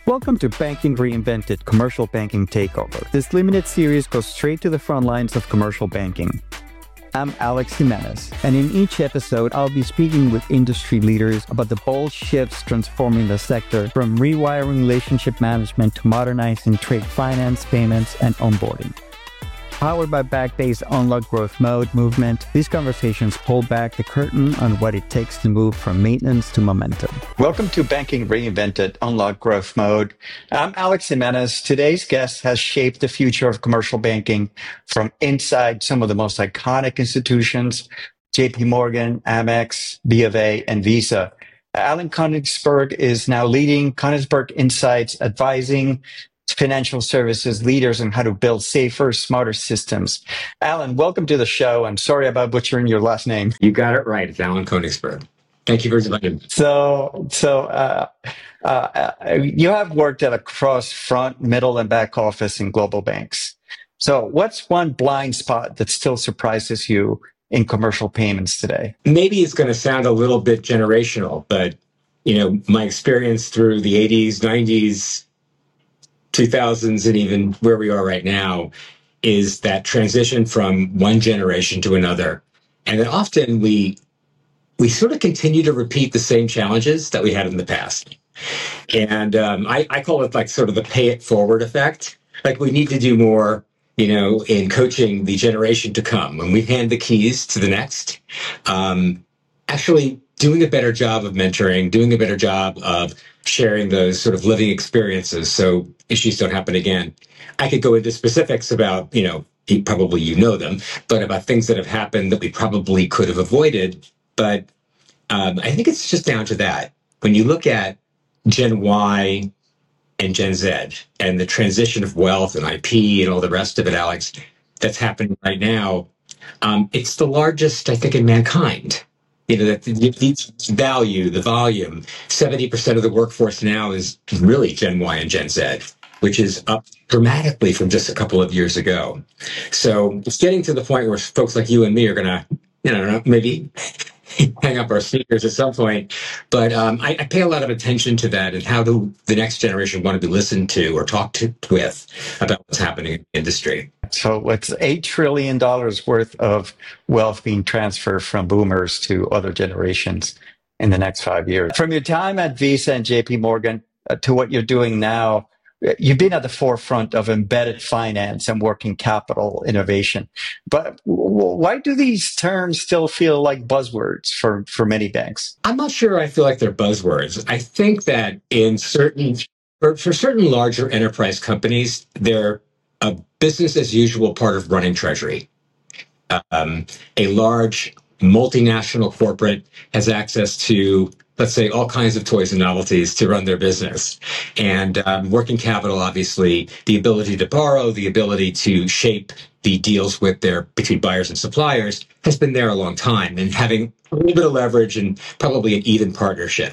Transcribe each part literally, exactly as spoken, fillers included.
Welcome to Banking Reinvented Commercial Banking Takeover. This limited series goes straight to the front lines of commercial banking. I'm Alex Jimenez, and in each episode, I'll be speaking with industry leaders about the bold shifts transforming the sector, from rewiring relationship management to modernizing trade finance, payments, and onboarding. Powered by Backbay's Unlock Growth Mode movement, these conversations pull back the curtain on what it takes to move from maintenance to momentum. Welcome to Banking Reinvented Unlock Growth Mode. I'm Alex Jimenez. Today's guest has shaped the future of commercial banking from inside some of the most iconic institutions, J P Morgan, Amex, B of A, and Visa. Alan Konigsberg is now leading Konigsberg Insights, advising financial services leaders on how to build safer, smarter systems. Alan, welcome to the show. I'm sorry about butchering your last name. You got it right. It's Alan Konigsberg. Thank you for inviting me. So, so uh, uh, you have worked at across front, middle, and back office in global banks. So what's one blind spot that still surprises you in commercial payments today? Maybe it's going to sound a little bit generational, but you know, my experience through the eighties, nineties, two thousands, and even where we are right now is that transition from one generation to another. And then often we we sort of continue to repeat the same challenges that we had in the past. And um, I, I call it like sort of the pay it forward effect. Like we need to do more, you know, in coaching the generation to come. When we hand the keys to the next, um, actually doing a better job of mentoring, doing a better job of sharing those sort of living experiences so issues don't happen again. I could go into specifics about, you know, probably you know them, but about things that have happened that we probably could have avoided. But um, I think it's just down to that. When you look at Gen Y and Gen Z and the transition of wealth and I P and all the rest of it, Alex, that's happening right now, um, it's the largest, I think, in mankind. You know, that the value, the volume, seventy percent of the workforce now is really Gen Y and Gen Z, which is up dramatically from just a couple of years ago. So it's getting to the point where folks like you and me are going to, you know, maybe hang up our sneakers at some point. But um, I, I pay a lot of attention to that and how do the next generation want to be listened to or talked to with about what's happening in the industry. So it's eight trillion dollars worth of wealth being transferred from boomers to other generations in the next five years. From your time at Visa and J P Morgan uh, to what you're doing now, you've been at the forefront of embedded finance and working capital innovation. But why do these terms still feel like buzzwords for, for many banks? I'm not sure I feel like they're buzzwords. I think that in certain, for, for certain larger enterprise companies, they're a business as usual part of running treasury. Um, a large multinational corporate has access to, let's say, all kinds of toys and novelties to run their business. And um, working capital, obviously, the ability to borrow, the ability to shape the deals with their between buyers and suppliers has been there a long time, and having a little bit of leverage and probably an even partnership.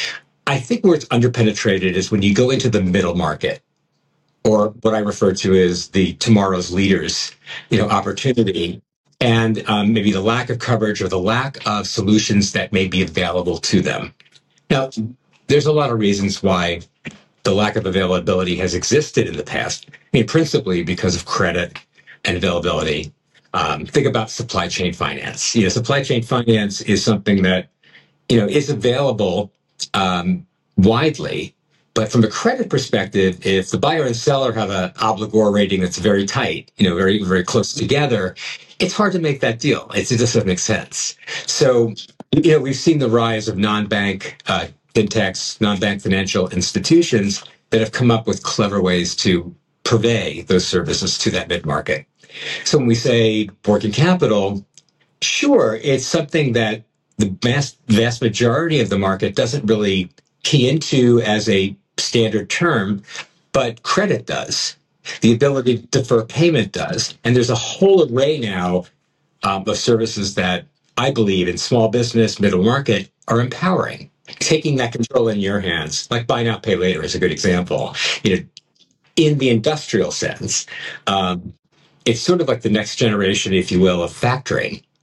I think where it's underpenetrated is when you go into the middle market, or what I refer to as the tomorrow's leaders, you know, opportunity, and um, maybe the lack of coverage or the lack of solutions that may be available to them. Now, there's a lot of reasons why the lack of availability has existed in the past. I mean, principally because of credit and availability. Um, think about supply chain finance. You know, supply chain finance is something that, you know, is available um, widely. But from a credit perspective, if the buyer and seller have an obligor rating that's very tight, you know, very, very close together, it's hard to make that deal. It's, it just doesn't make sense. So, you know, we've seen the rise of non-bank uh, fintechs, non-bank financial institutions that have come up with clever ways to purvey those services to that mid-market. So when we say working capital, sure, it's something that the vast, vast majority of the market doesn't really key into as a standard term, but credit does. The ability to defer payment does. And there's a whole array now um, of services that I believe in small business, middle market are empowering. Taking that control in your hands, like buy now, pay later is a good example. You know, in the industrial sense, um, it's sort of like the next generation, if you will, of factoring.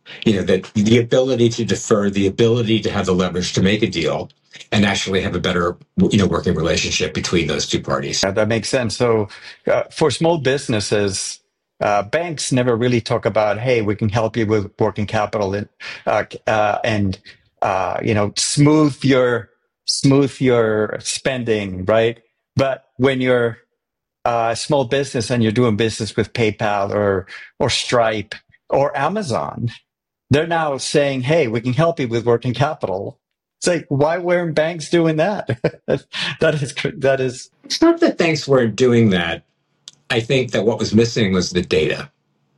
You know, that the ability to defer, the ability to have the leverage to make a deal and actually have a better, you know, working relationship between those two parties. Yeah, that makes sense. So uh, for small businesses, uh, banks never really talk about, hey, we can help you with working capital and, uh, uh, and uh, you know, smooth your smooth your spending, right? But when you're uh, a small business and you're doing business with PayPal or or Stripe or Amazon, they're now saying, hey, we can help you with working capital. It's like, why weren't banks doing that? that is that is It's not that banks weren't doing that. I think that what was missing was the data.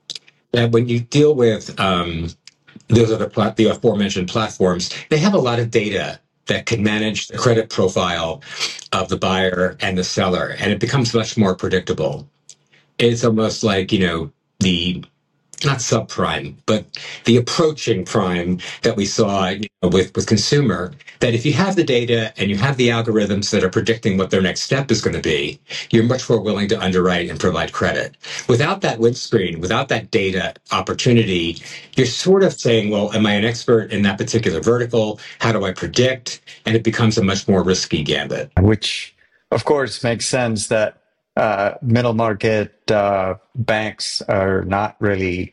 That when you deal with um, those other plat- the aforementioned platforms, they have a lot of data that can manage the credit profile of the buyer and the seller, and it becomes much more predictable. It's almost like, you know, the not subprime, but the approaching prime that we saw, you know, with, with consumer, that if you have the data and you have the algorithms that are predicting what their next step is going to be, you're much more willing to underwrite and provide credit. Without that windscreen, without that data opportunity, you're sort of saying, well, am I an expert in that particular vertical? How do I predict? And it becomes a much more risky gambit. which, of course, makes sense that uh, middle market uh, banks are not really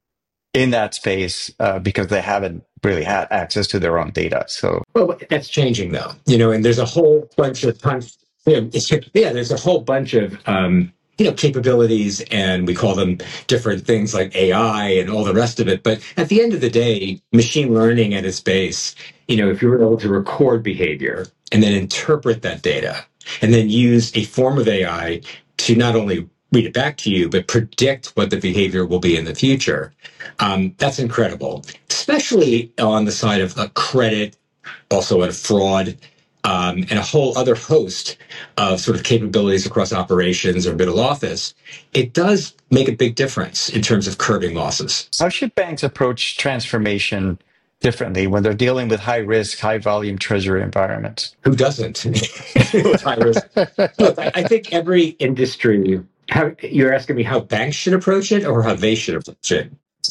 in that space uh, because they haven't really had access to their own data. So, well, that's changing though, you know, and there's a whole bunch of you know, yeah, there's a whole bunch of um, you know capabilities, and we call them different things like A I and all the rest of it. But at the end of the day, machine learning at its base, you know, if you were able to record behavior and then interpret that data, and then use a form of A I to not only read it back to you, but predict what the behavior will be in the future. Um, that's incredible, especially on the side of a credit, also a fraud, um, and a whole other host of sort of capabilities across operations or middle office. It does make a big difference in terms of curbing losses. how should banks approach transformation differently when they're dealing with high risk, high volume treasury environments? Who doesn't? With high risk. Look, I, I think every industry, how, you're asking me how banks should approach it or how they should approach it?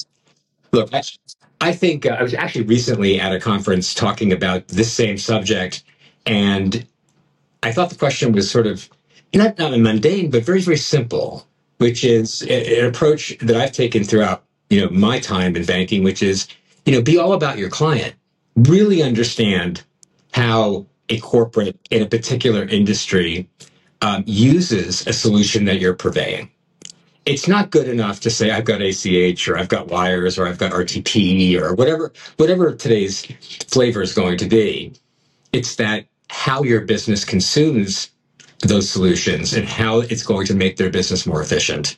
Look, I, I think uh, I was actually recently at a conference talking about this same subject, and I thought the question was sort of not, not mundane, but very, very simple, which is an approach that I've taken throughout, you know, my time in banking, which is, you know, be all about your client. Really understand how a corporate in a particular industry um, uses a solution that you're purveying. It's not good enough to say I've got A C H or I've got wires or I've got R T P or whatever whatever today's flavor is going to be. It's that how your business consumes those solutions and how it's going to make their business more efficient.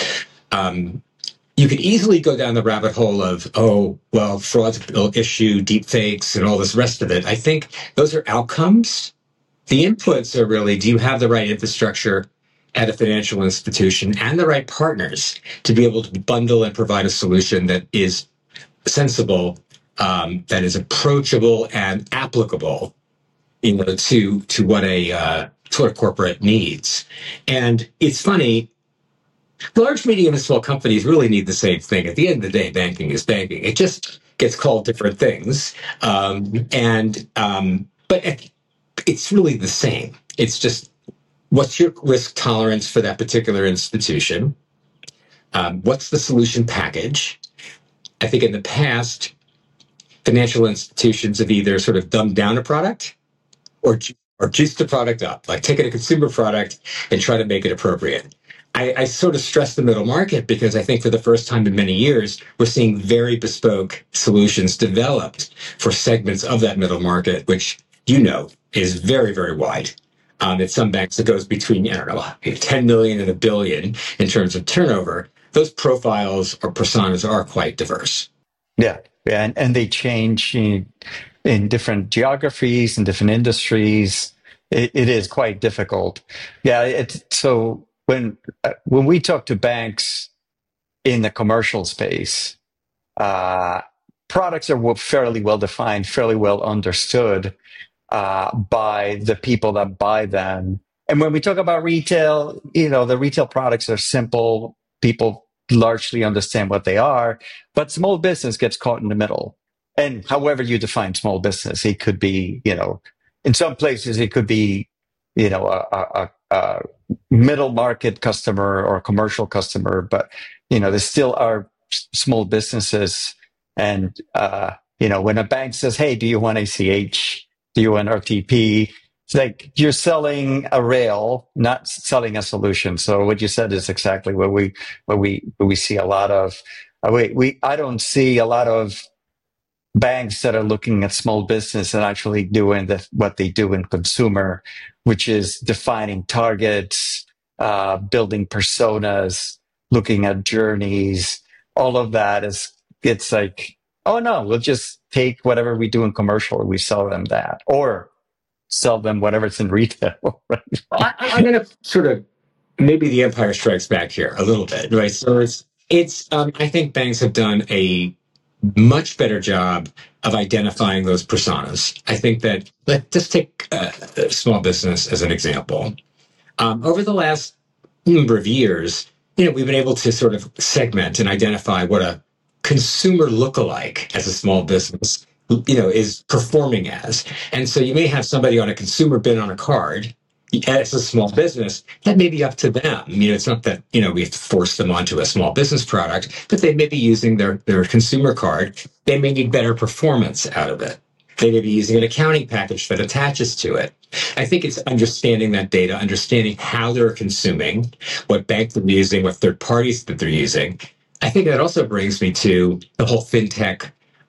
Um, you could easily go down the rabbit hole of, oh, well, fraud's will issue, deep fakes, and all this rest of it. I think those are outcomes. The inputs are really, do you have the right infrastructure at a financial institution and the right partners to be able to bundle and provide a solution that is sensible, um, that is approachable and applicable, you know, to to what a uh, sort of corporate needs. And it's funny, large, medium, and small companies really need the same thing. At the end of the day, banking is banking. It just gets called different things, um, and um, but it's really the same. It's just, what's your risk tolerance for that particular institution? Um, what's the solution package? I think in the past, financial institutions have either sort of dumbed down a product or or juice the product up, like taking a consumer product and try to make it appropriate. I, I sort of stress the middle market because I think for the first time in many years, we're seeing very bespoke solutions developed for segments of that middle market, which, you know, is very, very wide. Um, at some banks, it goes between, I don't know, ten million and a billion in terms of turnover. Those profiles or personas are quite diverse. Yeah, yeah, and, and they change in, in different geographies and different industries. It, it is quite difficult. Yeah, it's so when uh, when we talk to banks in the commercial space, uh, products are fairly well defined, fairly well understood uh, by the people that buy them. And when we talk about retail, you know, the retail products are simple. People largely understand what they are. But small business gets caught in the middle. And however you define small business, it could be, you know, in some places it could be, you know, a, a, a middle market customer or a commercial customer, but, you know, there still are small businesses. And, uh, you know, when a bank says, hey, do you want A C H? Do you want R T P? It's like you're selling a rail, not selling a solution. So what you said is exactly what we, what we, what we see a lot of. Uh, we, we, I don't see a lot of banks that are looking at small business and actually doing the, what they do in consumer, which is defining targets, uh, building personas, looking at journeys. All of that is, it's like, oh no, we'll just take whatever we do in commercial and we sell them that, or sell them whatever's in retail. Right? I, I'm going to sort of, maybe the Empire Strikes Back here a little bit, right? So it's, it's, um, I think banks have done a much better job of identifying those personas. I think that, let's just take uh, small business as an example. Um, over the last number of years, you know, we've been able to sort of segment and identify what a consumer lookalike as a small business, you know, is performing as. And so you may have somebody on a consumer bin on a card as a small business. That may be up to them. You know, it's not that, you know, we have to force them onto a small business product, but they may be using their, their consumer card. They may need better performance out of it. They may be using an accounting package that attaches to it. I think it's understanding that data, understanding how they're consuming, what bank they're using, what third parties that they're using. I think that also brings me to the whole fintech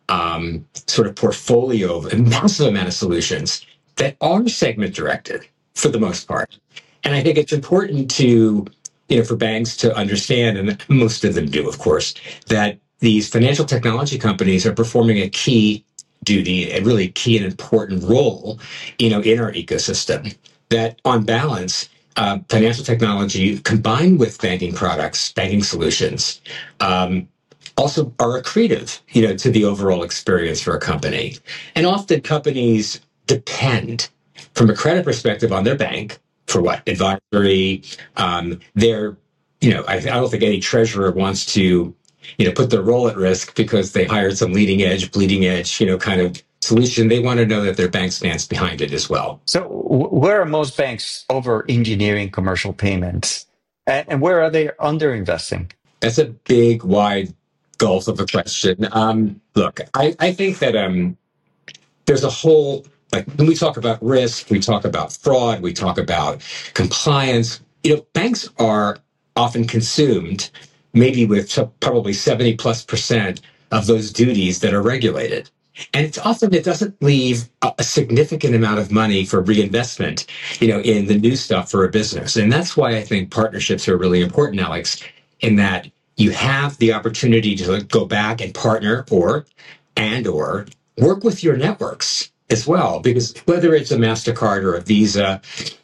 um, sort of portfolio of a massive amount of solutions that are segment directed for the most part. And I think it's important to, you know, for banks to understand, and most of them do, of course, that these financial technology companies are performing a key duty, a really key and important role, you know, in our ecosystem. That on balance, uh, financial technology combined with banking products, banking solutions, um, also are accretive, you know, to the overall experience for a company. And often companies depend, from a credit perspective, on their bank for what? Advisory. Um, they're, you know, I, I don't think any treasurer wants to, you know, put their role at risk because they hired some leading edge, bleeding edge, you know, kind of solution. They want to know that their bank stands behind it as well. So where are most banks over engineering commercial payments? And, and where are they under investing? That's a big, wide gulf of a question. Um, look, I, I think that um, there's a whole, like when we talk about risk, we talk about fraud, we talk about compliance. You know, banks are often consumed maybe with probably seventy plus percent of those duties that are regulated. And it's often, it doesn't leave a, a significant amount of money for reinvestment, you know, in the new stuff for a business. And that's why I think partnerships are really important, Alex, in that you have the opportunity to go back and partner or, and or work with your networks as well, because whether it's a MasterCard or a Visa,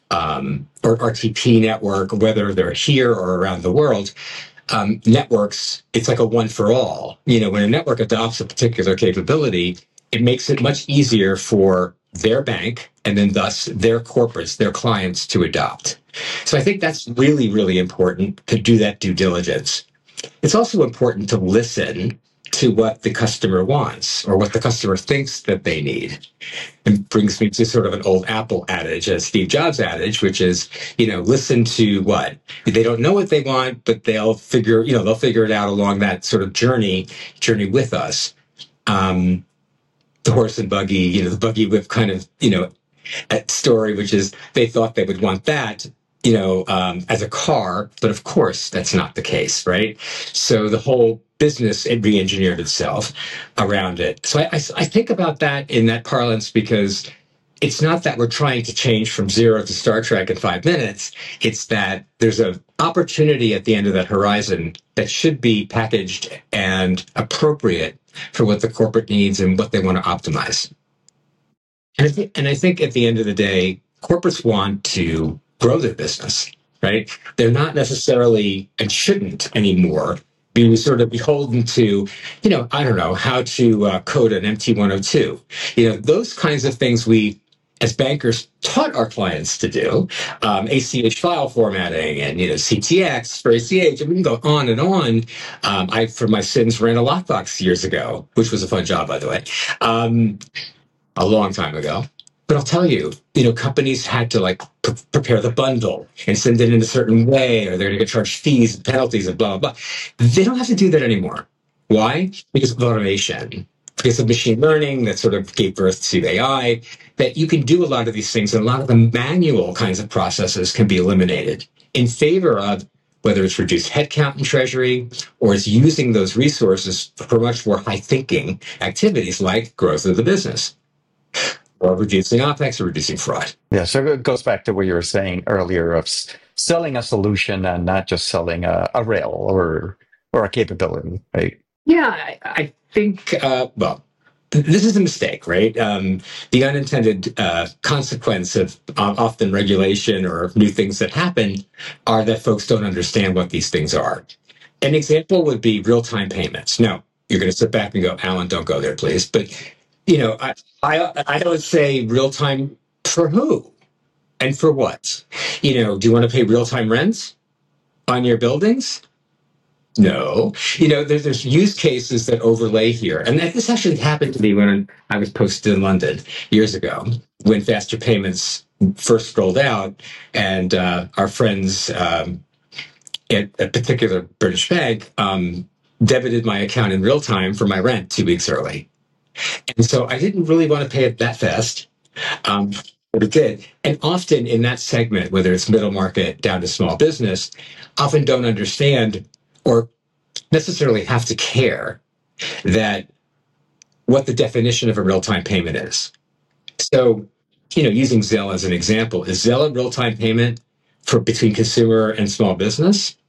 um, or R T P network, whether they're here or around the world, Um, networks, it's like a one for all. You know, when a network adopts a particular capability, it makes it much easier for their bank and then thus their corporates, their clients to adopt. So I think that's really, really important to do that due diligence. It's also important to listen to what the customer wants or what the customer thinks that they need. It brings me to sort of an old Apple adage, a Steve Jobs adage, which is, you know, listen to what? They don't know what they want, but they'll figure, you know, they'll figure it out along that sort of journey, journey with us. Um, the horse and buggy, you know, the buggy whip kind of, you know, story, which is they thought they would want that, you know, um, as a car, but of course that's not the case, right? So the whole business, it re-engineered itself around it. So I, I, I think about that in that parlance because it's not that we're trying to change from zero to Star Trek in five minutes. It's that there's an opportunity at the end of that horizon that should be packaged and appropriate for what the corporate needs and what they want to optimize. And I, th- and I think at the end of the day, corporates want to grow their business, right? They're not necessarily and shouldn't anymore be sort of beholden to, you know, I don't know, how to uh, code an M T one oh two. You know, those kinds of things we as bankers taught our clients to do, um, A C H file formatting and, you know, C T X for A C H, and we can go on and on. Um, I, for my sins, ran a lockbox years ago, which was a fun job, by the way, um, a long time ago. But I'll tell you, you know, companies had to like p- prepare the bundle and send it in a certain way, or they're going to get charged fees and penalties and blah, blah, blah. They don't have to do that anymore. Why? Because of automation, because of machine learning that sort of gave birth to A I, that you can do a lot of these things, and a lot of the manual kinds of processes can be eliminated in favor of whether it's reduced headcount in Treasury or it's using those resources for much more high thinking activities like growth of the business, or reducing OpEx or reducing fraud. Yeah, so it goes back to what you were saying earlier of s- selling a solution and not just selling a, a rail or or a capability, right? Yeah, I, I think, uh, well, th- this is a mistake, right? Um, the unintended uh, consequence of uh, often regulation or new things that happen are that folks don't understand what these things are. An example would be real-time payments. Now, you're going to sit back and go, Alan, don't go there, please. But, you know, I, I, I would say real-time for who and for what? You know, do you want to pay real-time rents on your buildings? No. You know, there's, there's use cases that overlay here. And that, this actually happened to me when I was posted in London years ago, when faster payments first rolled out, and uh, our friends um, at a particular British bank um, debited my account in real time for my rent two weeks early. And so I didn't really want to pay it that fast, um, but it did. And often in that segment, whether it's middle market down to small business, often don't understand or necessarily have to care that what the definition of a real-time payment is. So, you know, using Zelle as an example, is Zelle a real-time payment for between consumer and small business?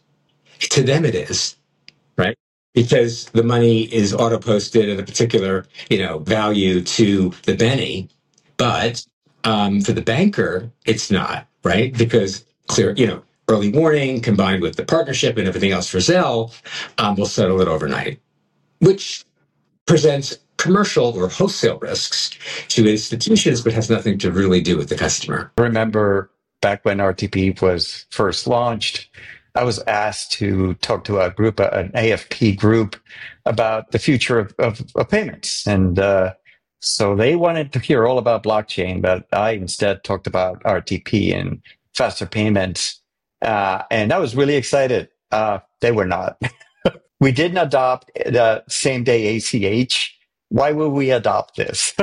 To them, it is, right? Because the money is auto-posted at a particular, you know, value to the Benny, but um, for the banker, it's not, right? Because clear, you know, early warning combined with the partnership and everything else for Zelle um, will settle it overnight, which presents commercial or wholesale risks to institutions, but has nothing to really do with the customer. I remember back when R T P was first launched, I was asked to talk to a group, an A F P group, about the future of, of, of payments. And uh, so they wanted to hear all about blockchain, but I instead talked about R T P and faster payments. Uh, and I was really excited. Uh, they were not. We didn't adopt the same day A C H. Why would we adopt this?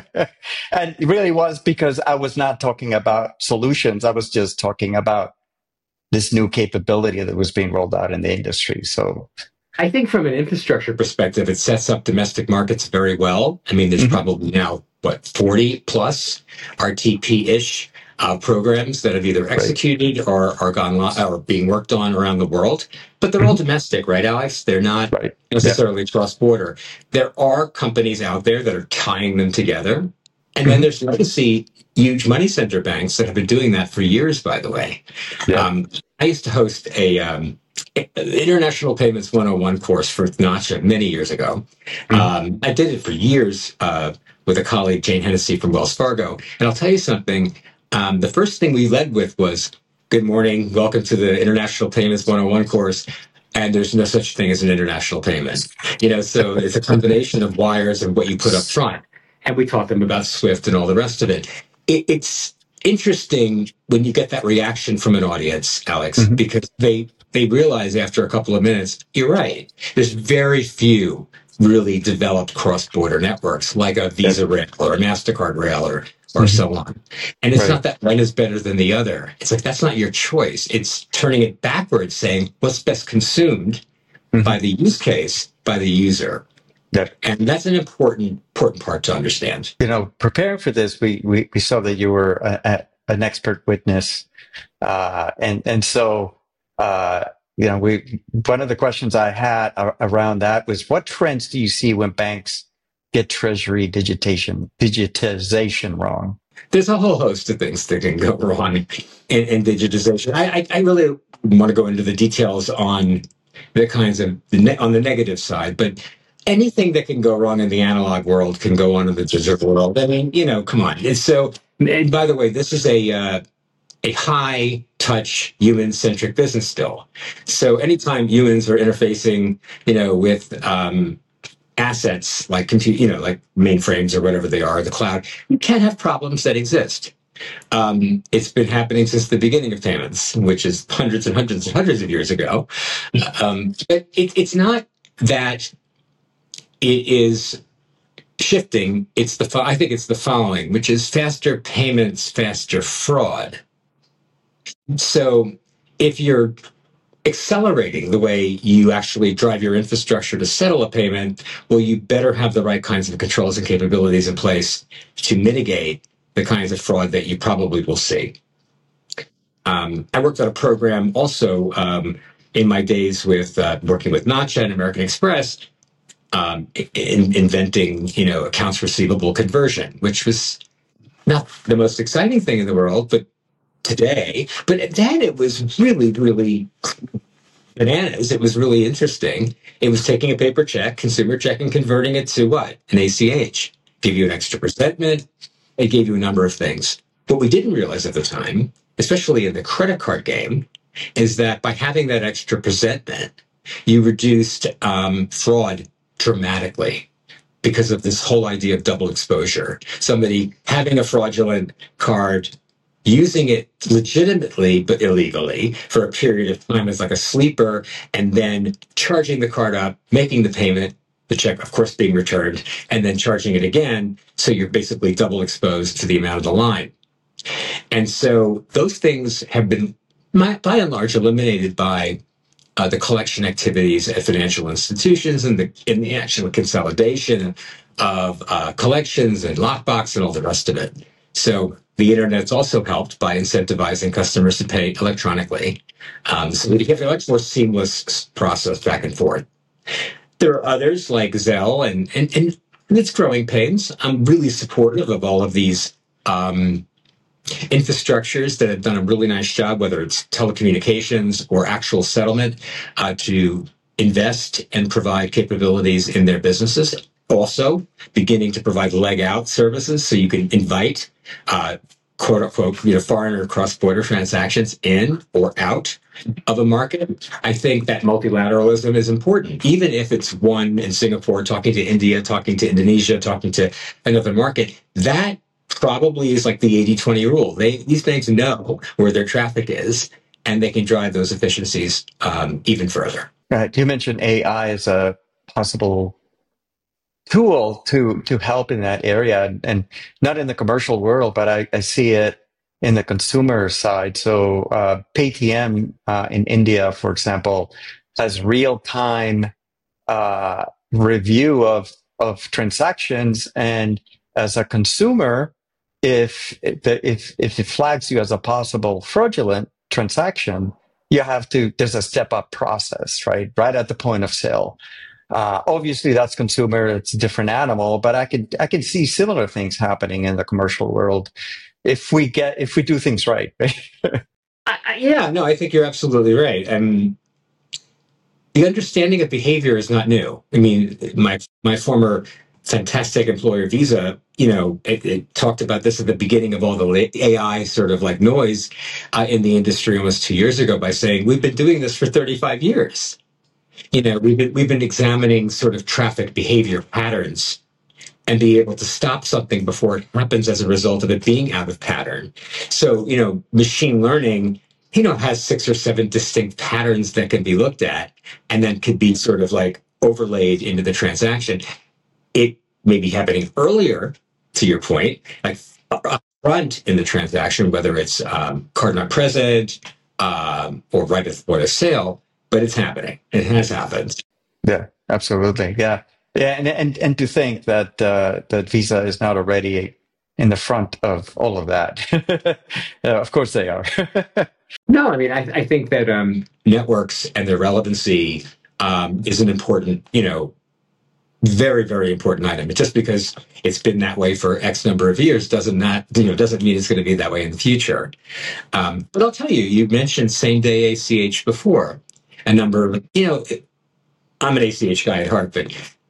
And it really was because I was not talking about solutions. I was just talking about this new capability that was being rolled out in the industry. So I think from an infrastructure perspective, it sets up domestic markets very well. I mean, there's mm-hmm. probably now, what, forty plus R T P-ish uh, programs that have either executed right. or are gone or being worked on around the world. But they're mm-hmm. all domestic, right, Alex? They're not right. necessarily yeah. cross-border. There are companies out there that are tying them together. And mm-hmm. then there's legacy huge money center banks that have been doing that for years, by the way. Yeah. Um, I used to host a um, International Payments one oh one course for Nacha many years ago. Mm-hmm. Um, I did it for years uh, with a colleague, Jane Hennessy from Wells Fargo. And I'll tell you something. Um, the first thing we led with was, good morning, welcome to the International Payments one oh one course. And there's no such thing as an international payment. You know, so it's a combination of wires and what you put up front. And we taught them about SWIFT and all the rest of it. it it's interesting when you get that reaction from an audience, Alex, mm-hmm. because they they realize after a couple of minutes, you're right. There's very few really developed cross-border networks like a Visa rail or a MasterCard rail or, or mm-hmm. so on. And it's right. not that one is better than the other. It's like, that's not your choice. It's turning it backwards, saying what's best consumed mm-hmm. by the use case, by the user. Yep. And that's an important important part to understand. You know, preparing for this, we we, we saw that you were a, a, an expert witness. Uh, and, and so, uh, you know, we one of the questions I had around that was, what trends do you see when banks get treasury digitation, digitization wrong? There's a whole host of things that can go wrong in, in digitization. I, I, I really want to go into the details on the kinds of, the ne- on the negative side, but anything that can go wrong in the analog world can go on in the digital world. I mean, you know, come on. And so, and by the way, this is a uh, a high touch human centric business still. So anytime humans are interfacing, you know, with um, assets like compute, you know, like mainframes or whatever they are, the cloud, you can have problems that exist. Um, it's been happening since the beginning of payments, which is hundreds and hundreds and hundreds of years ago. Um, but it, it's not that it is shifting. It's the I think it's the following, which is faster payments, faster fraud. So if you're accelerating the way you actually drive your infrastructure to settle a payment, well, you better have the right kinds of controls and capabilities in place to mitigate the kinds of fraud that you probably will see. Um, I worked on a program also um, in my days with uh, working with Nacha and American Express, um, in, inventing, you know, accounts receivable conversion, which was not the most exciting thing in the world, but today, but then it was really, really bananas. It was really interesting. It was taking a paper check, consumer check, and converting it to what? An A C H. Give you an extra presentment. It gave you a number of things. What we didn't realize at the time, especially in the credit card game, is that by having that extra presentment, you reduced um, fraud dramatically because of this whole idea of double exposure. Somebody having a fraudulent card, using it legitimately but illegally for a period of time as like a sleeper, and then charging the card up, making the payment, the check, of course, being returned, and then charging it again. So you're basically double exposed to the amount of the line. And so those things have been, by and large, eliminated by uh, the collection activities at financial institutions and the, in the actual consolidation of uh, collections and lockbox and all the rest of it. So the internet's also helped by incentivizing customers to pay electronically. Um, so you have a much more seamless process back and forth. There are others like Zelle, and, and, and it's growing pains. I'm really supportive of all of these um, infrastructures that have done a really nice job, whether it's telecommunications or actual settlement, uh, to invest and provide capabilities in their businesses. Also beginning to provide leg out services so you can invite uh, quote unquote, you know, foreign or cross-border transactions in or out of a market. I think that multilateralism is important, even if it's one in Singapore talking to India, talking to Indonesia, talking to another market. That probably is like the eighty twenty rule. They, these banks know where their traffic is, and they can drive those efficiencies um, even further. Right. You mentioned A I as a possible tool to to help in that area, and not in the commercial world, but I, I see it in the consumer side. So uh, Paytm uh, in India, for example, has real time uh, review of of transactions, and as a consumer, if if if it flags you as a possible fraudulent transaction, you have to. There's a step up process, right? Right at the point of sale. Uh, obviously, that's consumer; it's a different animal. But I can I can see similar things happening in the commercial world if we get if we do things right. I, I, yeah, no, I think you're absolutely right. And the understanding of behavior is not new. I mean, my my former fantastic employer, Visa, you know, it, it talked about this at the beginning of all the A I sort of like noise uh, in the industry almost two years ago by saying we've been doing this for thirty-five years. You know, we've been, we've been examining sort of traffic behavior patterns and be able to stop something before it happens as a result of it being out of pattern. So, you know, machine learning, you know, has six or seven distinct patterns that can be looked at and then could be sort of like overlaid into the transaction. It may be happening earlier, to your point, like up front in the transaction, whether it's um, card not present um, or right before the sale. But it's happening. It has happened. Yeah, absolutely. Yeah, yeah, and and and to think that uh, that Visa is not already in the front of all of that. Yeah, of course they are. No, I mean, I, I think that um, networks and their relevancy um, is an important, you know, very, very important item. Just because it's been that way for X number of years doesn't not, you know, doesn't mean it's going to be that way in the future. Um, but I'll tell you, you mentioned same day A C H before. A number of, you know, I'm an A C H guy at heart, but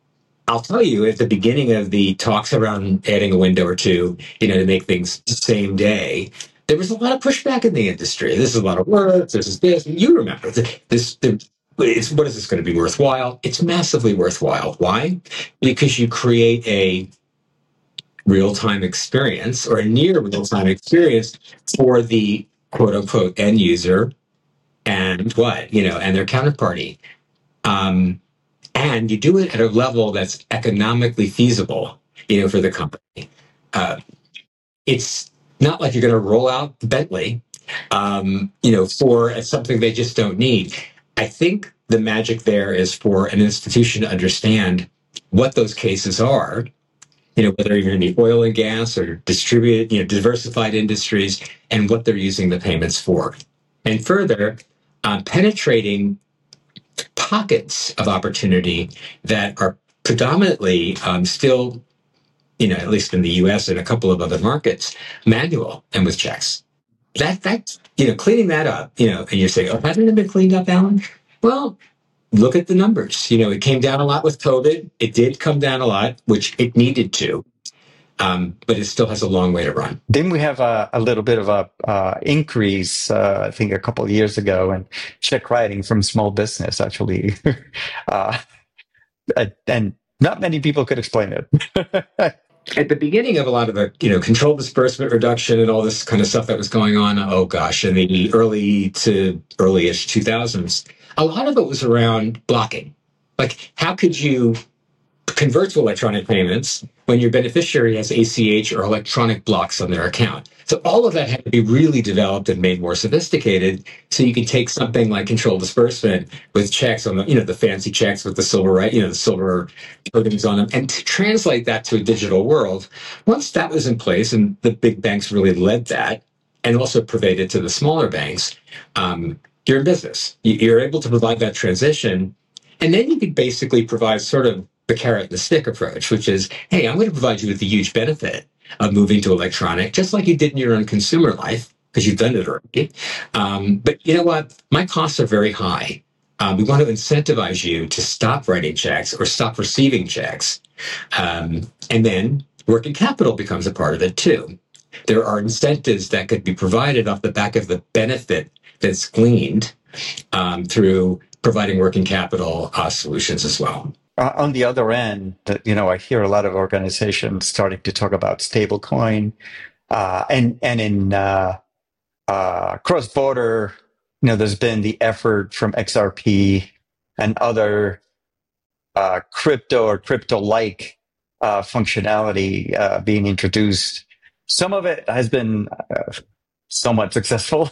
I'll tell you, at the beginning of the talks around adding a window or two, you know, to make things same day, there was a lot of pushback in the industry. This is a lot of work. This is this. You remember this. this it's, what is this going to be worthwhile? It's massively worthwhile. Why? Because you create a real-time experience or a near real-time experience for the quote unquote end user and what, you know, and their counterparty. Um, and you do it at a level that's economically feasible, you know, for the company. Uh, it's not like you're going to roll out Bentley, um, you know, for something they just don't need. I think the magic there is for an institution to understand what those cases are, you know, whether you're in the oil and gas or distributed, you know, diversified industries, and what they're using the payments for. And further, uh, penetrating pockets of opportunity that are predominantly um, still, you know, at least in the U S and a couple of other markets, manual and with checks. That, that, you know, cleaning that up, you know, and you say, oh, hasn't it been cleaned up, Alan? Well, look at the numbers. You know, it came down a lot with COVID. It did come down a lot, which it needed to. Um, but it still has a long way to run. Didn't we have a, a little bit of a uh, increase, uh, I think, a couple of years ago in check writing from small business, actually? uh, and not many people could explain it. At the beginning of a lot of the, you know, controlled disbursement reduction and all this kind of stuff that was going on, oh gosh, in the early to early-ish two thousands, a lot of it was around blocking. Like, how could you convert to electronic payments when your beneficiary has A C H or electronic blocks on their account? So all of that had to be really developed and made more sophisticated, so you can take something like controlled disbursement with checks on the, you know, the fancy checks with the silver, right, you know, the silver coatings on them, and to translate that to a digital world. Once that was in place, and the big banks really led that, and also pervaded to the smaller banks, um, you're in business. You're able to provide that transition, and then you could basically provide sort of the carrot and the stick approach, which is, hey, I'm going to provide you with the huge benefit of moving to electronic, just like you did in your own consumer life, because you've done it already. Um, but you know what? My costs are very high. Um, we want to incentivize you to stop writing checks or stop receiving checks. Um, and then working capital becomes a part of it too. There are incentives that could be provided off the back of the benefit that's gleaned um, through providing working capital uh, solutions as well. Uh, on the other end, you know, I hear a lot of organizations starting to talk about stablecoin, uh, and and in uh, uh, cross-border, you know, there's been the effort from X R P and other uh, crypto or crypto-like uh, functionality uh, being introduced. Some of it has been uh, somewhat successful,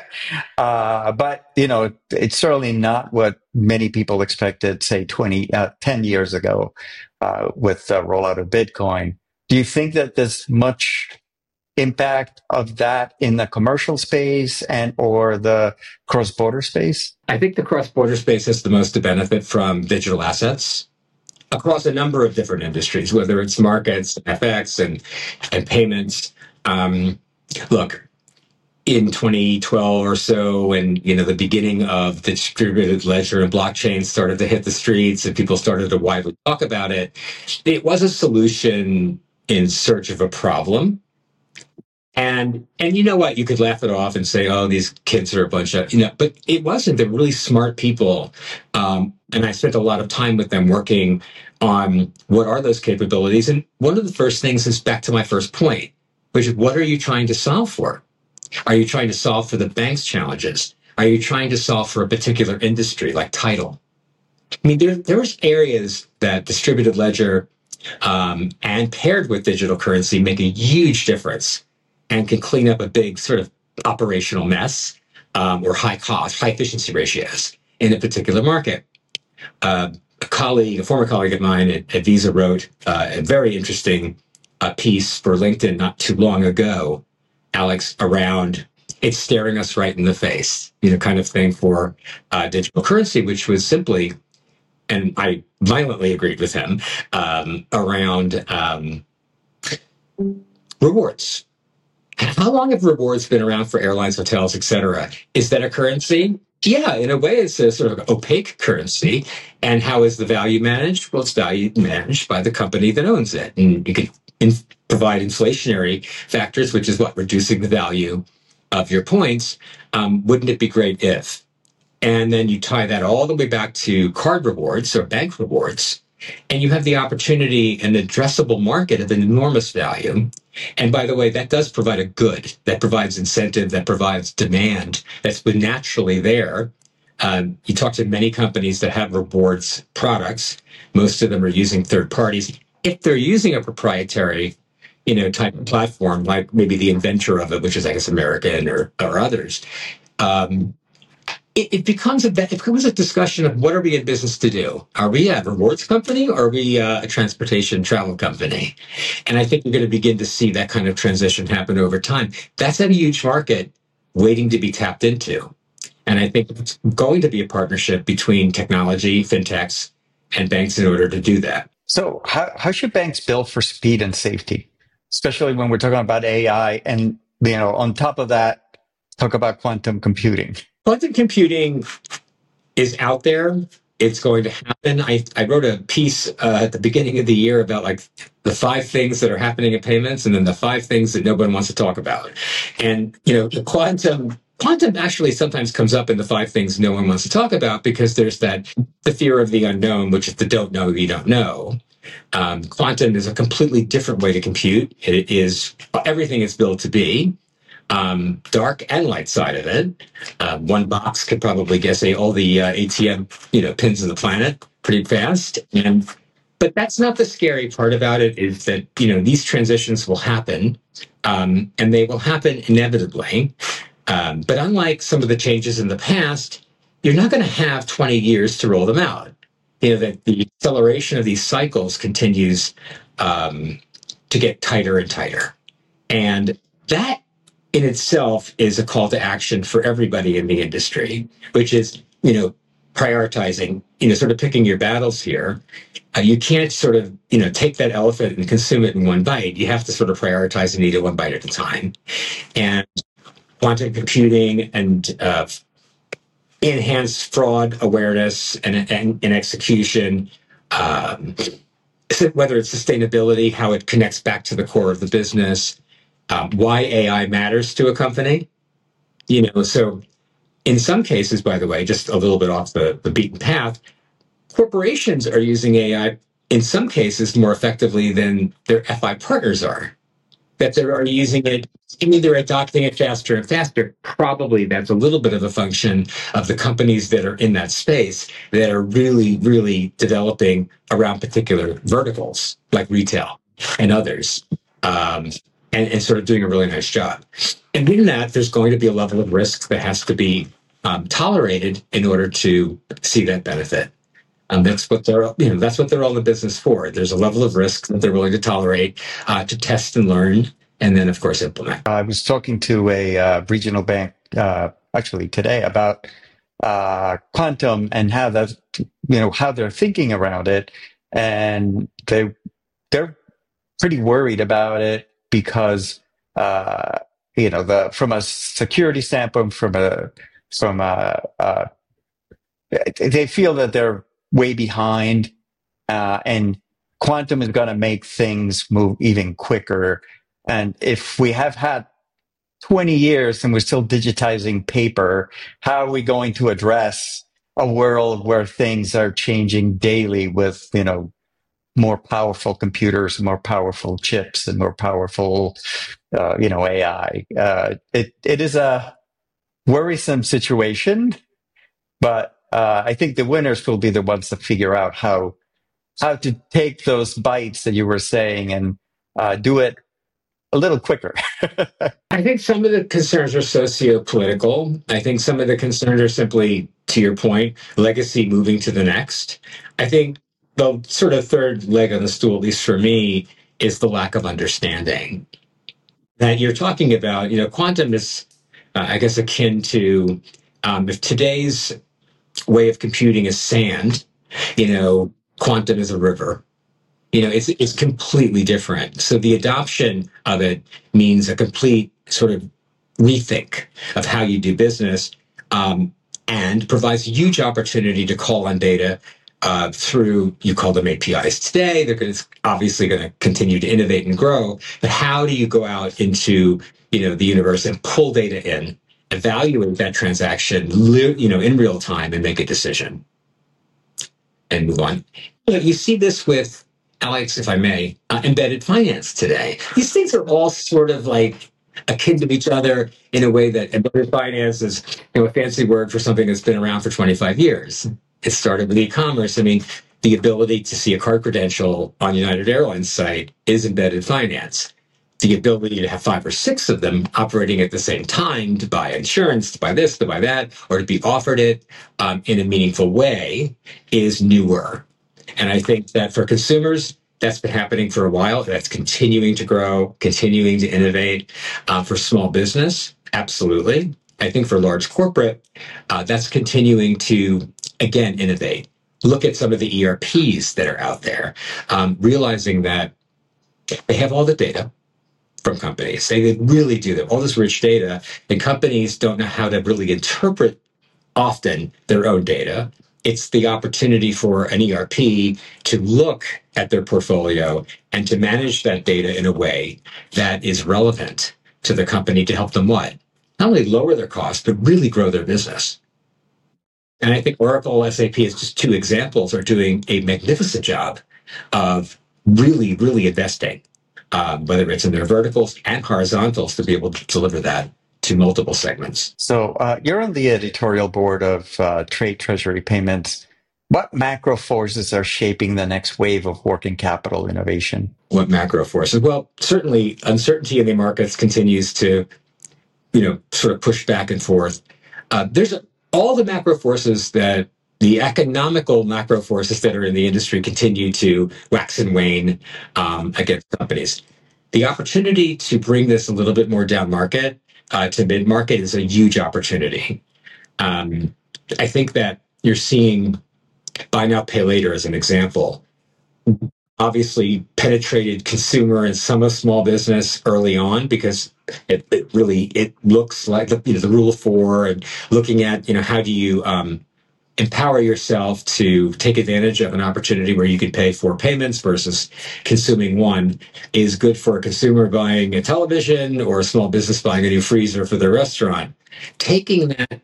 uh, but you know, it's certainly not what many people expected, say, twenty, uh, ten years ago, uh, with the rollout of Bitcoin. Do you think that there's much impact of that in the commercial space and or the cross-border space? I think the cross-border space has the most to benefit from digital assets across a number of different industries, whether it's markets, F X, and and payments. Um, look, in twenty twelve or so, when, you know, the beginning of the distributed ledger and blockchain started to hit the streets and people started to widely talk about it, it was a solution in search of a problem. And and you know what? You could laugh it off and say, "Oh, these kids are a bunch of," you know. But it wasn't. They're really smart people, um, and I spent a lot of time with them working on what are those capabilities. And one of the first things is back to my first point, which is, what are you trying to solve for? Are you trying to solve for the bank's challenges? Are you trying to solve for a particular industry like title? I mean, there, there's areas that distributed ledger um, and paired with digital currency make a huge difference and can clean up a big sort of operational mess um, or high cost, high efficiency ratios in a particular market. Uh, a colleague, a former colleague of mine at, at Visa wrote uh, a very interesting uh, piece for LinkedIn not too long ago, Alex, around it's staring us right in the face, you know, kind of thing for uh, digital currency, which was simply, and I violently agreed with him, um, around um, rewards. How long have rewards been around for airlines, hotels, et cetera? Is that a currency? Yeah, in a way, it's a sort of opaque currency. And how is the value managed? Well, it's value managed by the company that owns it. And you can in, provide inflationary factors, which is what, reducing the value of your points. Um, wouldn't it be great if? And then you tie that all the way back to card rewards or bank rewards. And you have the opportunity, an addressable market of an enormous value. And by the way, that does provide a good, that provides incentive, that provides demand that's been naturally there. Um, you talk to many companies that have rewards products. Most of them are using third parties. If they're using a proprietary, you know, type of platform, like maybe the inventor of it, which is, I guess, American or, or others, um, it, it becomes a it becomes a discussion of what are we in business to do? Are we a rewards company or are we uh, a transportation travel company? And I think we're going to begin to see that kind of transition happen over time. That's a huge market waiting to be tapped into. And I think it's going to be a partnership between technology, fintechs, and banks in order to do that. So how, how should banks build for speed and safety, especially when we're talking about A I and, you know, on top of that, talk about quantum computing? Quantum computing is out there. It's going to happen. I, I wrote a piece uh, at the beginning of the year about like the five things that are happening in payments and then the five things that nobody wants to talk about. And, you know, the quantum quantum actually sometimes comes up in the five things no one wants to talk about because there's that the fear of the unknown, which is the don't know you don't know. Um, quantum is a completely different way to compute. It is everything it's built to be. Um, dark and light side of it. Uh, one box could probably guess a, all the uh, A T M, you know, pins in the planet pretty fast. And but that's not the scary part about it. Is that you know these transitions will happen, um, and they will happen inevitably. Um, but unlike some of the changes in the past, you're not going to have twenty years to roll them out. You know that the acceleration of these cycles continues um, to get tighter and tighter, and that in itself is a call to action for everybody in the industry, which is, you know, prioritizing, you know, sort of picking your battles here. Uh, you can't sort of, you know, take that elephant and consume it in one bite. You have to sort of prioritize and eat it one bite at a time. And quantum computing and uh, enhanced fraud awareness and, and, and execution, um, whether it's sustainability, how it connects back to the core of the business, um, why A I matters to a company. You know, so in some cases, by the way, just a little bit off the, the beaten path, corporations are using A I in some cases more effectively than their F I partners are. That they're already using it, and they're adopting it faster and faster. Probably that's a little bit of a function of the companies that are in that space that are really, really developing around particular verticals like retail and others. Um, and, and sort of doing a really nice job. And in that, there's going to be a level of risk that has to be um, tolerated in order to see that benefit. Um, that's what they're, you know, that's what they're all in the business for. There's a level of risk that they're willing to tolerate, uh, to test and learn, and then, of course, implement. I was talking to a uh, regional bank uh, actually today about uh, quantum and how that, you know, how they're thinking around it, and they they're pretty worried about it because uh, you know the from a security standpoint, from a from a, uh, they feel that they're way behind, uh, and quantum is going to make things move even quicker. And if we have had twenty years and we're still digitizing paper, how are we going to address a world where things are changing daily with, you know, more powerful computers, more powerful chips, and more powerful, uh, you know, A I? Uh, it it is a worrisome situation, but uh, I think the winners will be the ones that figure out how how to take those bites that you were saying and uh, do it a little quicker. I think some of the concerns are socio-political. I think some of the concerns are simply, to your point, legacy moving to the next. I think the sort of third leg on the stool, at least for me, is the lack of understanding that you're talking about. You know, quantum is, uh, I guess, akin to um, if today's way of computing is sand, you know, quantum is a river. You know, it's it's completely different. So the adoption of it means a complete sort of rethink of how you do business. Um, and provides a huge opportunity to call on data uh, through, you call them A P Is today. They're gonna, obviously going to continue to innovate and grow. But how do you go out into, you know, the universe and pull data in, evaluate that transaction, you know, in real time and make a decision and move on? You know, you see this with, Alex, if I may, uh, embedded finance today. These things are all sort of like akin to each other in a way that embedded finance is, you know, a fancy word for something that's been around for twenty-five years. It started with e-commerce. I mean, the ability to see a card credential on United Airlines site is embedded finance. The ability to have five or six of them operating at the same time to buy insurance, to buy this, to buy that, or to be offered it um, in a meaningful way is newer. And I think that for consumers, that's been happening for a while. That's continuing to grow, continuing to innovate. Uh, for small business, absolutely. I think for large corporate, uh, that's continuing to, again, innovate. Look at some of the E R Ps that are out there, um, realizing that they have all the data from companies. They really do. They have all this rich data, and companies don't know how to really interpret often their own data. It's the opportunity for an E R P to look at their portfolio and to manage that data in a way that is relevant to the company to help them what? Not only lower their costs, but really grow their business. And I think Oracle, S A P, as just two examples, are doing a magnificent job of really, really investing, um, whether it's in their verticals and horizontals, to be able to deliver that to multiple segments. So uh, you're on the editorial board of uh, Trade Treasury Payments. What macro forces are shaping the next wave of working capital innovation? What macro forces? Well, certainly uncertainty in the markets continues to, you know, sort of push back and forth. Uh, there's a, all the macro forces that the economical macro forces that are in the industry continue to wax and wane um, against companies. The opportunity to bring this a little bit more down market uh, to mid market is a huge opportunity. Um, I think that you're seeing buy now, pay later as an example. Obviously, penetrated consumer and some of small business early on because it, it really it looks like the, you know, the rule of four and looking at, you know, how do you um, empower yourself to take advantage of an opportunity where you can pay four payments versus consuming one is good for a consumer buying a television or a small business buying a new freezer for their restaurant. Taking that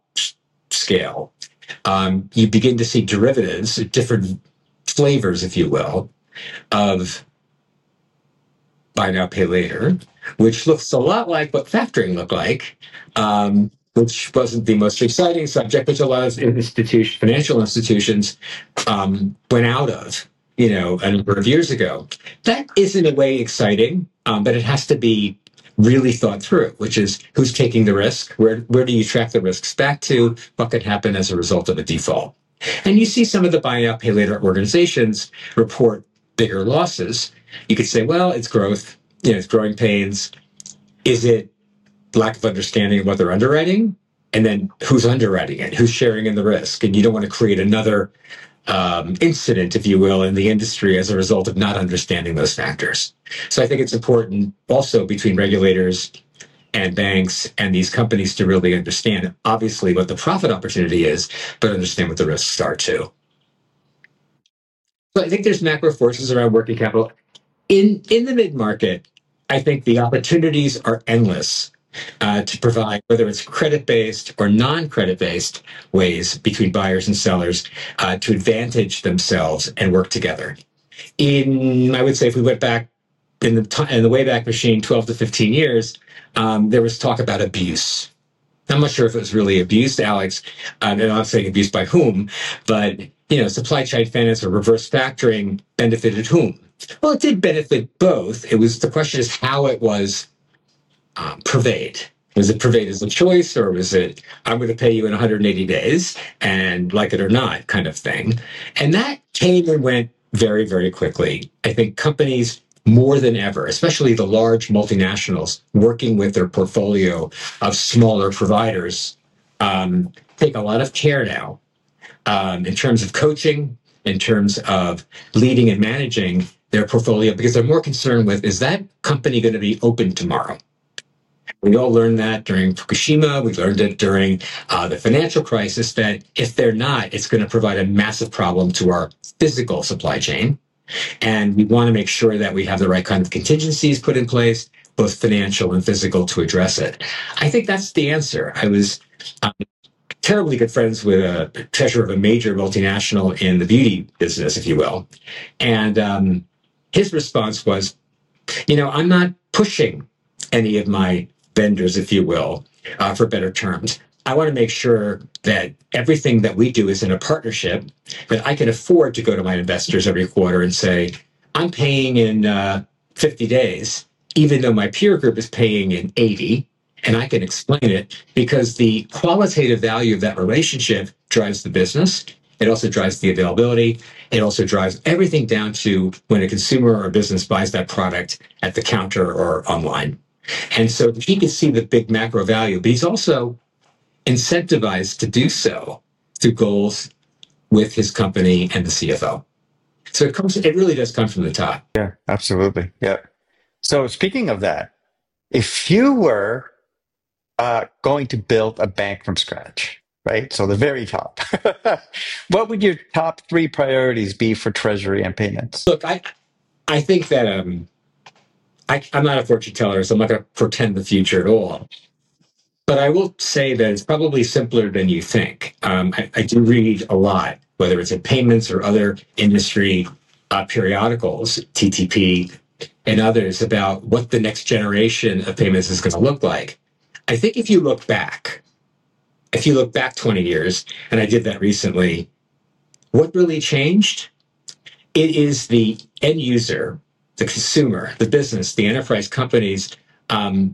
upscale, um, you begin to see derivatives, different flavors, if you will, of buy now, pay later, which looks a lot like what factoring looked like, um, which wasn't the most exciting subject, which a lot of institution, financial institutions um, went out of, you know, a number of years ago. That is in a way exciting, um, but it has to be really thought through, which is who's taking the risk, where where do you track the risks back to, what could happen as a result of a default. And you see some of the buy now, pay later organizations report bigger losses. You could say, well, it's growth, you know, it's growing pains. Is it lack of understanding of what they're underwriting? And then who's underwriting it? Who's sharing in the risk? And you don't want to create another um, incident, if you will, in the industry as a result of not understanding those factors. So I think it's important also between regulators and banks and these companies to really understand, obviously, what the profit opportunity is, but understand what the risks are too. So I think there's macro forces around working capital. In, in the mid-market, I think the opportunities are endless uh, to provide, whether it's credit-based or non-credit-based ways between buyers and sellers uh, to advantage themselves and work together. In, I would say, if we went back in the, t- in the Wayback Machine, twelve to fifteen years, um, there was talk about abuse. I'm not sure if it was really abused, Alex. Uh, and I'm not saying abused by whom, but, you know, supply chain finance or reverse factoring benefited whom? Well, it did benefit both. It was, the question is how it was um, purveyed. Was it purveyed as a choice, or was it, I'm going to pay you in one hundred eighty days and like it or not kind of thing? And that came and went very, very quickly. I think companies more than ever, especially the large multinationals working with their portfolio of smaller providers, um, take a lot of care now um, in terms of coaching, in terms of leading and managing their portfolio, because they're more concerned with, is that company going to be open tomorrow? We all learned that during Fukushima. We learned it during uh, the financial crisis, that if they're not, it's going to provide a massive problem to our physical supply chain. And we want to make sure that we have the right kind of contingencies put in place, both financial and physical, to address it. I think that's the answer. I was um, terribly good friends with a treasurer of a major multinational in the beauty business, if you will. And um, his response was, you know, I'm not pushing any of my vendors, if you will, uh, for better terms. I want to make sure that everything that we do is in a partnership, that I can afford to go to my investors every quarter and say, I'm paying in uh, fifty days, even though my peer group is paying in eighty. And I can explain it because the qualitative value of that relationship drives the business. It also drives the availability. It also drives everything down to when a consumer or a business buys that product at the counter or online. And so he can see the big macro value, but he's also incentivized to do so through goals with his company and the C F O. So it comes, it really does come from the top. Yeah, absolutely. Yeah. So speaking of that, if you were uh, going to build a bank from scratch, right? So the very top, what would your top three priorities be for treasury and payments? Look, I, I think that um, I, I'm not a fortune teller, so I'm not going to pretend the future at all. But I will say that it's probably simpler than you think. Um, I, I do read a lot, whether it's in payments or other industry uh, periodicals, T T P and others, about what the next generation of payments is going to look like. I think if you look back, if you look back twenty years, and I did that recently, what really changed? It is the end user, the consumer, the business, the enterprise companies, um,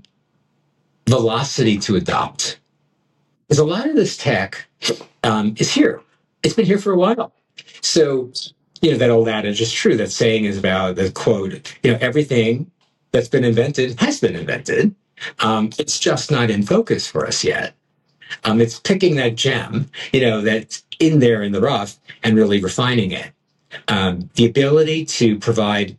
velocity to adopt. Because a lot of this tech um, is here. It's been here for a while. So, you know, that old adage is true. That saying is about the quote, you know, everything that's been invented has been invented. Um, it's just not in focus for us yet. Um, it's picking that gem, you know, that's in there in the rough and really refining it. Um, the ability to provide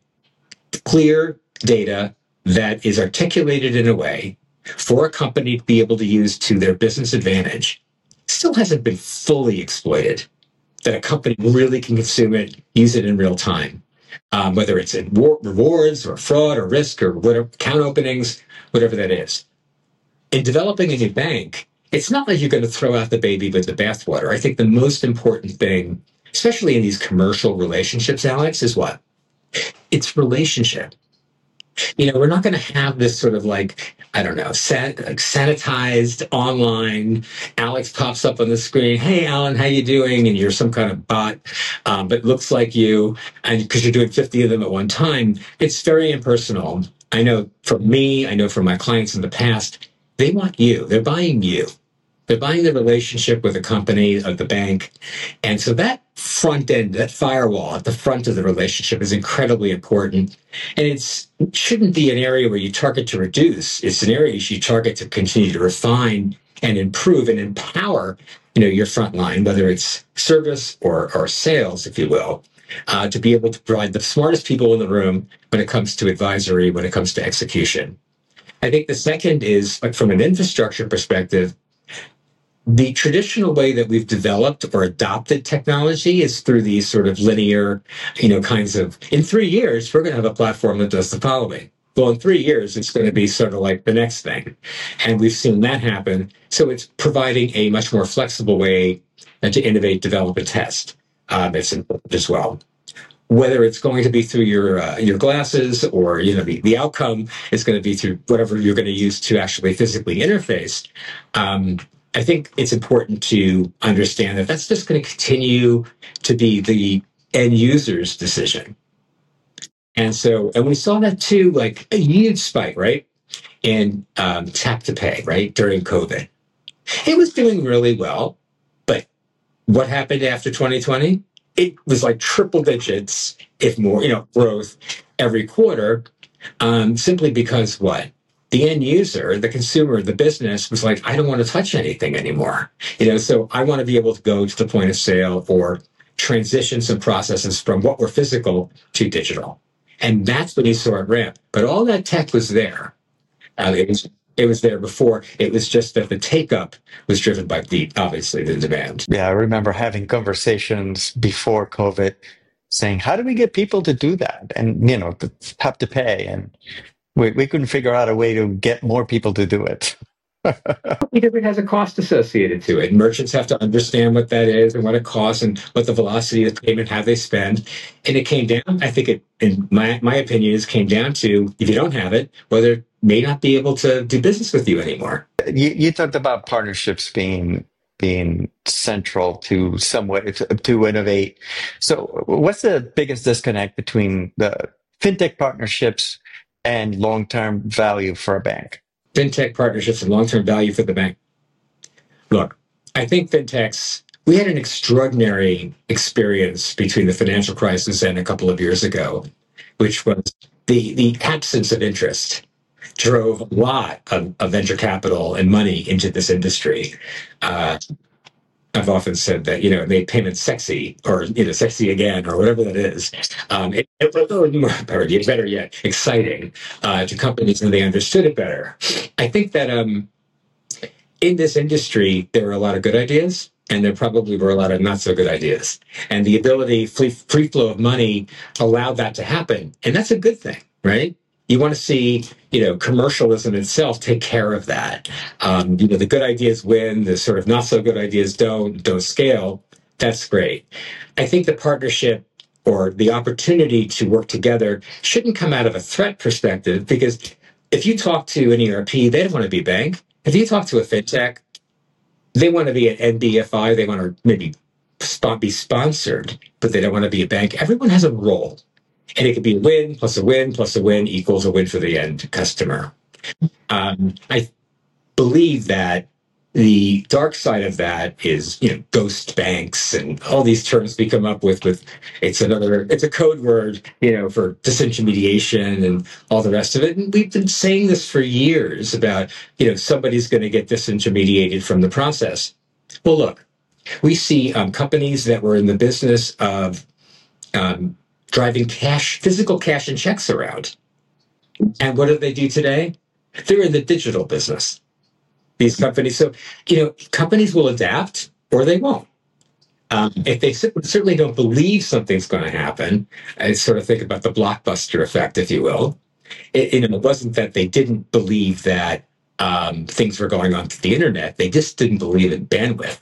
clear data that is articulated in a way for a company to be able to use to their business advantage still hasn't been fully exploited, that a company really can consume it, use it in real time, um, whether it's in war- rewards or fraud or risk or whatever, account openings, whatever that is. In developing a new bank, it's not like you're going to throw out the baby with the bathwater. I think the most important thing, especially in these commercial relationships, Alex, is what? It's relationship. You know, we're not going to have this sort of like, I don't know, san- like sanitized online. Alex pops up on the screen. Hey, Alan, how you doing? And you're some kind of bot, um, but looks like you, and because you're doing fifty of them at one time, it's very impersonal. I know from me, I know from my clients in the past, they want you. They're buying you. They're buying the relationship with the company, of the bank. And so that front end, that firewall at the front of the relationship is incredibly important. And it's, it shouldn't be an area where you target to reduce. It's an area you should target to continue to refine and improve and empower, you know, your front line, whether it's service or, or sales, if you will, uh, to be able to provide the smartest people in the room when it comes to advisory, when it comes to execution. I think the second is, like, from an infrastructure perspective, the traditional way that we've developed or adopted technology is through these sort of linear, you know, kinds of, in three years, we're going to have a platform that does the following. Well, in three years, it's going to be sort of like the next thing. And we've seen that happen. So it's providing a much more flexible way to innovate, develop, and test. Um, it's important as well. Whether it's going to be through your uh, your glasses or, you know, the, the outcome is going to be through whatever you're going to use to actually physically interface. Um, I think it's important to understand that that's just going to continue to be the end user's decision. And so, and we saw that too, like a huge spike, right? In um, tap to pay, right? During COVID. It was doing really well, but what happened after twenty twenty? It was like triple digits, if more, you know, growth every quarter, um, simply because what? The end user, the consumer, the business was like, I don't want to touch anything anymore. You know, so I want to be able to go to the point of sale or transition some processes from what were physical to digital. And that's when you saw it ramp. But all that tech was there. Uh, it was It was there before. It was just that the take up was driven by the obviously the demand. Yeah, I remember having conversations before COVID saying, how do we get people to do that? And, you know, have to pay. And we, we couldn't figure out a way to get more people to do it. Because it has a cost associated to it. Merchants have to understand what that is and what it costs and what the velocity of the payment, how they spend. And it came down, I think it, in my, my opinion, is came down to, if you don't have it, whether may not be able to do business with you anymore. You, you talked about partnerships being being central to some way to, to innovate. So what's the biggest disconnect between the fintech partnerships and long-term value for a bank? Fintech partnerships and long-term value for the bank. Look, I think fintechs, we had an extraordinary experience between the financial crisis and a couple of years ago, which was the, the absence of interest drove a lot of, of venture capital and money into this industry. Uh, I've often said that, you know, it made payments sexy or, you know, sexy again or whatever that is. Um, it, it was more, better yet, exciting uh, to companies and they understood it better. I think that um, in this industry, there were a lot of good ideas and there probably were a lot of not so good ideas. And the ability, free, free flow of money allowed that to happen. And that's a good thing, right? You want to see, you know, commercialism itself take care of that. Um, you know, the good ideas win, the sort of not so good ideas don't, don't scale. That's great. I think the partnership or the opportunity to work together shouldn't come out of a threat perspective, because if you talk to an E R P, they don't want to be a bank. If you talk to a fintech, they want to be an N B F I, they want to maybe be sponsored, but they don't want to be a bank. Everyone has a role. And it could be a win plus a win plus a win equals a win for the end customer. Um, I believe that the dark side of that is, you know, ghost banks and all these terms we come up with. With it's another, it's a code word, you know, for disintermediation and all the rest of it. And we've been saying this for years about, you know, somebody's going to get disintermediated from the process. Well, look, we see um, companies that were in the business of um, driving cash, physical cash and checks around. And what do they do today? They're in the digital business, these companies. So, you know, companies will adapt or they won't. Um, if they certainly don't believe something's going to happen, I sort of think about the blockbuster effect, if you will. It, you know, it wasn't that they didn't believe that um, things were going on to the internet. They just didn't believe in bandwidth,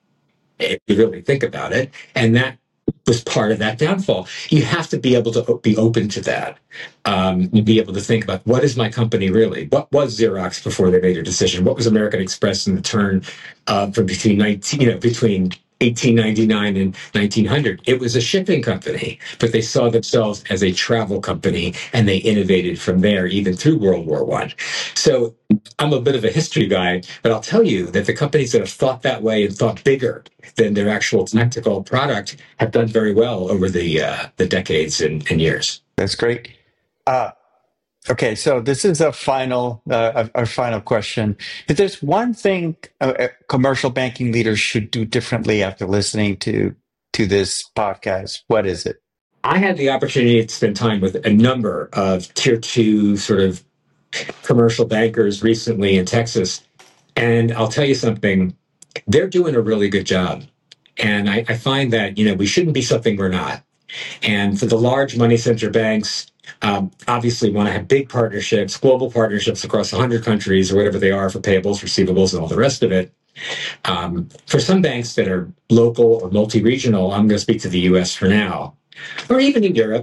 if you really think about it. And that was part of that downfall. You have to be able to be open to that. Um, and be able to think about, what is my company really? What was Xerox before they made a decision? What was American Express in the turn uh, from between nineteen, you know, between eighteen ninety-nine and nineteen hundred? It was a shipping company, but they saw themselves as a travel company, and they innovated from there, even through World War One. So I'm a bit of a history guy, but I'll tell you that the companies that have thought that way and thought bigger than their actual technical product have done very well over the uh, the decades and, and years. That's great. Uh, okay, so this is a final, uh, our final question. If there's one thing uh, commercial banking leaders should do differently after listening to to this podcast, what is it? I had the opportunity to spend time with a number of tier two sort of commercial bankers recently in Texas, and I'll tell you something, they're doing a really good job. And I, I find that, you know, we shouldn't be something we're not. And for the large money center banks, um, obviously want to have big partnerships, global partnerships across one hundred countries or whatever they are for payables, receivables, and all the rest of it. Um, for some banks that are local or multi-regional, I'm going to speak to the U S for now, or even in Europe,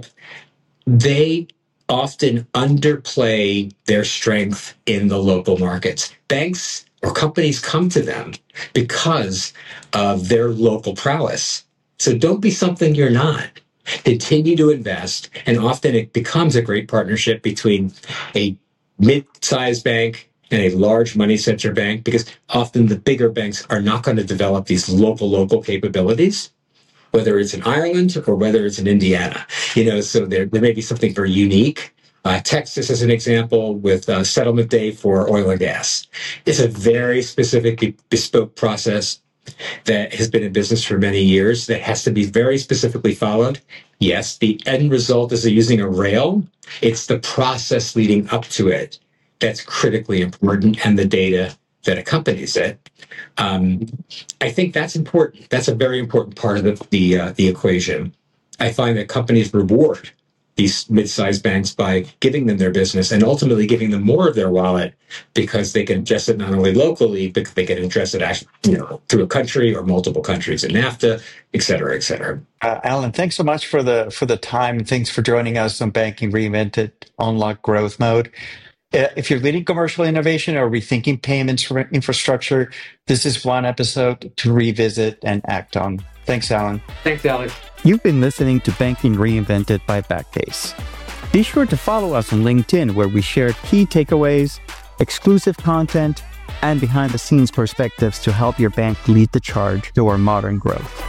they often underplay their strength in the local markets. Banks or companies come to them because of their local prowess. So don't be something you're not. Continue to invest, and often it becomes a great partnership between a mid-sized bank and a large money center bank, because often the bigger banks are not going to develop these local, local capabilities, whether it's in Ireland or whether it's in Indiana. You know, so there, there may be something very unique. Uh, Texas, as an example, with uh, settlement day for oil and gas. It's a very specific, bespoke process that has been in business for many years that has to be very specifically followed. Yes, the end result is using a rail. It's the process leading up to it that's critically important and the data that accompanies it. Um, I think that's important. That's a very important part of the the, uh, the equation. I find that companies reward these mid-sized banks by giving them their business and ultimately giving them more of their wallet because they can address it not only locally, but they can address it actually, you know, through a country or multiple countries in NAFTA, et cetera, et cetera. Uh, Alan, thanks so much for the for the time. Thanks for joining us on Banking Reinvented Unlock Growth Mode. Uh, if you're leading commercial innovation or rethinking payments for infrastructure, this is one episode to revisit and act on. Thanks, Alan. Thanks, Alex. You've been listening to Banking Reinvented by Backbase. Be sure to follow us on LinkedIn, where we share key takeaways, exclusive content, and behind-the-scenes perspectives to help your bank lead the charge toward modern growth.